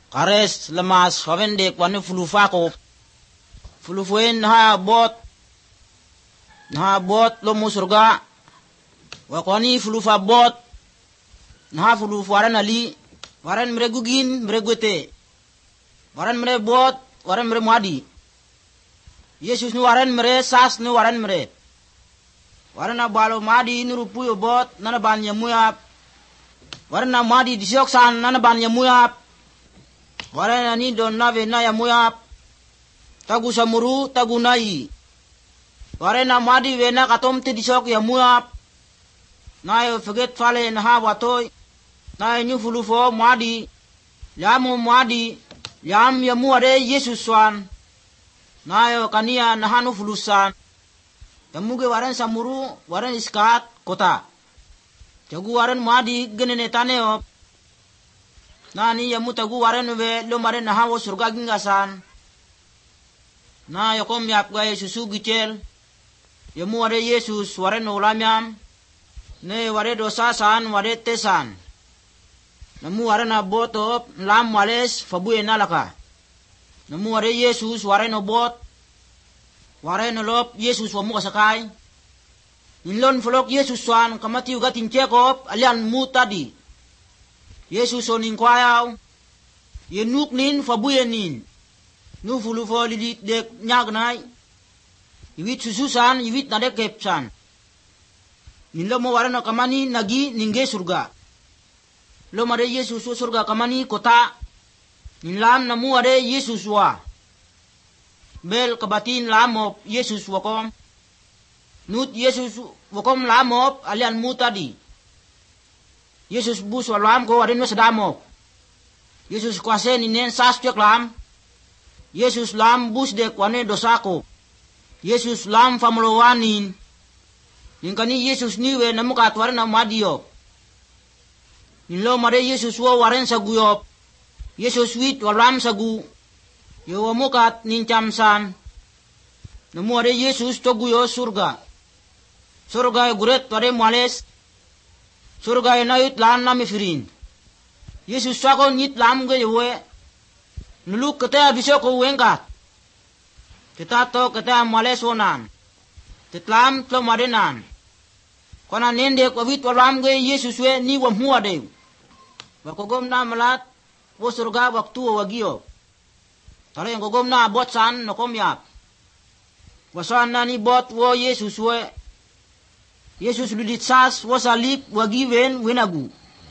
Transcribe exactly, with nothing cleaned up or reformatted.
kares lemas wawendek wanu fulufako fulufuen ha bot na bot lo musurga wakwani fulufa bot na fulufu waran ali waran mregugin mregwete waran mre bot waran mre muadi Yesus nu waran mre sas nu waran mre waran balo madi nurupu yo bot nana ban yamuyap waran na madi disiok san nana ban yamuyap waran ni don nave na yamuyap tagu samuru tagu nai waran na madi wena katom te disiok yamuyap na yo forget fale na ha watoy na nyu fulufo madi yamu madi yam yamuare Yesus swan na yo kania na hanu fulusan yamuge waran samuru waran iskat kota jagu waran madi genene taneo na ni yamu tagu waran we lo mare na hawo surga gingasan na yo kom yap ga Yesus gichel yamu are Yesus waran ulamyam ne ware dosa san ware tesan namu ware na botop lam wales fabuye nalaka namu ware Yesus ware no bot ware no lop Yesus wamu kasakai inlon flok Yesus swan kamati ugatin chekop alian mutadi Yesus oning kwayaw yenuk nin fabuye nin nu fulu fo lidit dek nyagnai iwit sususan iwit nadek kepsan Nilo mo wara no kamani nagi ningge surga. Lo mare Yesus surga kamani kota. Nilam namu are Yesus wa. Bel kabatin lamop Yesus wakom. Nut Yesus wakom lamop alian mutadi. Yesus bus walam ko warin wasadamop. Yesus kuase ninen sas cek lam. Yesus lam bus dek wane dosako. Yesus lam famlowanin. Ningkani Yesus niwe namukat waran na madiyo. Nilo mare Yesus wa waran saguyop. Yesus wit waram sagu. Yo wamukat nincamsan. Namu are Yesus toguyo surga. Surga guret ware males. Surga nayut lan namifirin. Yesus sako nit lam ge we. Nuluk kata bisyo ko wengkat. Kita to kata males wonan. Tetlam tlo marenan. Kona nende ko wit waram ge Yesus we ni wam huwa de. Wakogom na malat wo surga waktu wagio. Tale yang kogom na bot san no komyap. Wasan na ni bot wo Yesus we. Yesus ludit sas wo salib wagi wen wenagu.